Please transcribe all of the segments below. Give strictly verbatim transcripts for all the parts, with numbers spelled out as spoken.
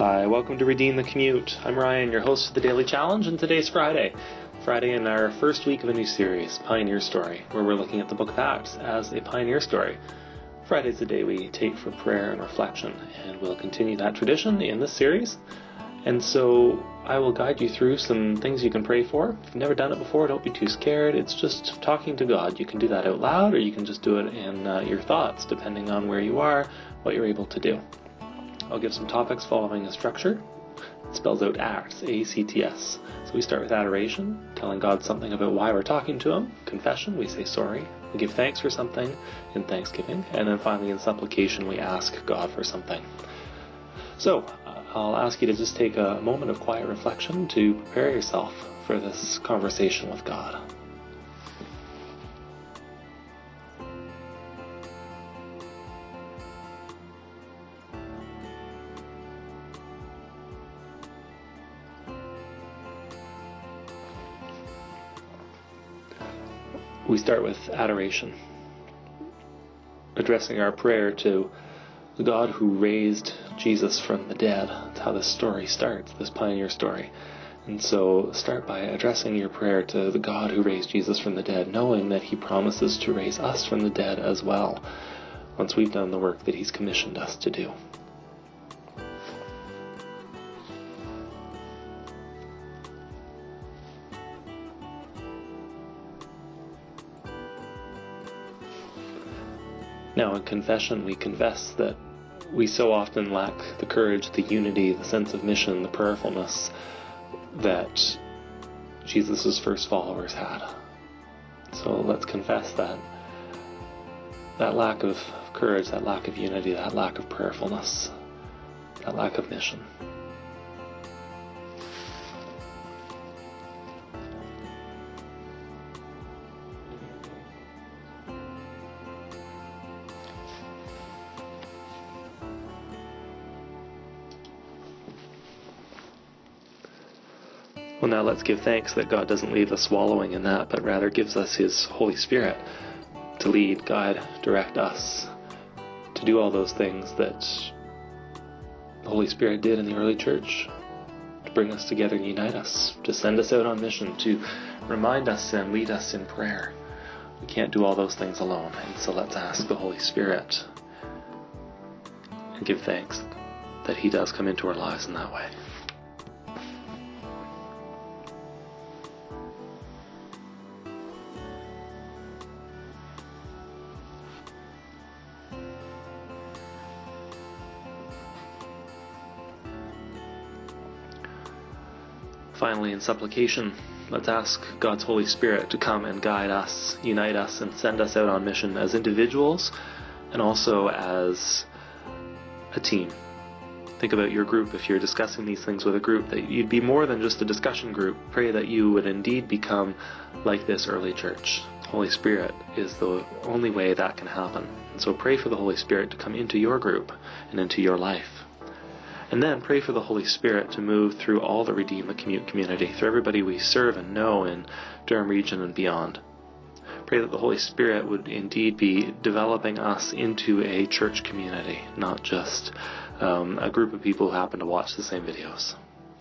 Hi, welcome to Redeem the Commute. I'm Ryan, your host for the Daily Challenge, and today's Friday. Friday in our first week of a new series, Pioneer Story, where we're looking at the book of Acts as a pioneer story. Friday's the day we take for prayer and reflection, and we'll continue that tradition in this series. And so I will guide you through some things you can pray for. If you've never done it before, don't be too scared. It's just talking to God. You can do that out loud, or you can just do it in uh, your thoughts, depending on where you are, what you're able to do. I'll give some topics following a structure. It spells out ACTS, A C T S. So we start with adoration, telling God something about why we're talking to Him. Confession, we say sorry. We give thanks for something in thanksgiving. And then finally in supplication, we ask God for something. So I'll ask you to just take a moment of quiet reflection to prepare yourself for this conversation with God. We start with adoration, addressing our prayer to the God who raised Jesus from the dead. That's how this story starts, this pioneer story. And so start by addressing your prayer to the God who raised Jesus from the dead, knowing that He promises to raise us from the dead as well, once we've done the work that He's commissioned us to do. Now, in confession, we confess that we so often lack the courage, the unity, the sense of mission, the prayerfulness that Jesus' first followers had. So let's confess that that lack of courage, that lack of unity, that lack of prayerfulness, that lack of mission. Well, now let's give thanks that God doesn't leave us wallowing in that, but rather gives us His Holy Spirit to lead, guide, direct us, to do all those things that the Holy Spirit did in the early church, to bring us together and unite us, to send us out on mission, to remind us and lead us in prayer. We can't do all those things alone, and so let's ask the Holy Spirit and give thanks that He does come into our lives in that way. Finally, in supplication, let's ask God's Holy Spirit to come and guide us, unite us, and send us out on mission as individuals and also as a team. Think about your group. If you're discussing these things with a group, that you'd be more than just a discussion group. Pray that you would indeed become like this early church. Holy Spirit is the only way that can happen. And so pray for the Holy Spirit to come into your group and into your life. And then pray for the Holy Spirit to move through all the Redeem the Commute community, through everybody we serve and know in Durham region and beyond. Pray that the Holy Spirit would indeed be developing us into a church community, not just um, a group of people who happen to watch the same videos.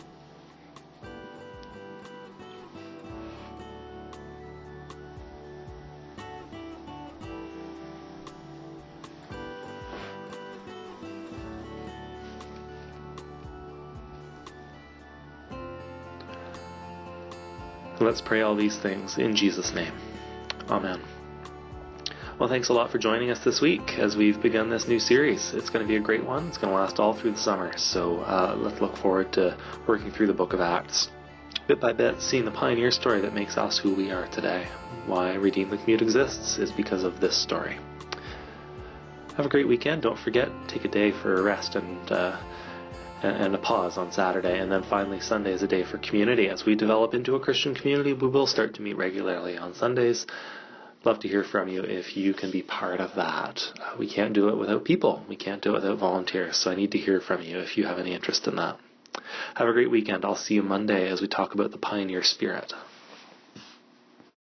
Let's pray all these things in Jesus' name. Amen. Well, thanks a lot for joining us this week as we've begun this new series. It's going to be a great one. It's going to last all through the summer. So uh, let's look forward to working through the book of Acts. Bit by bit, seeing the pioneer story that makes us who we are today. Why Redeem the Commute exists is because of this story. Have a great weekend. Don't forget, take a day for a rest and uh, and a pause on Saturday, and then finally Sunday is a day for community. As we develop into a Christian community, we will start to meet regularly on Sundays. Love to hear from you if you can be part of that. Uh, we can't do it without people. We can't do it without volunteers, so I need to hear from you if you have any interest in that. Have a great weekend. I'll see you Monday as we talk about the pioneer spirit.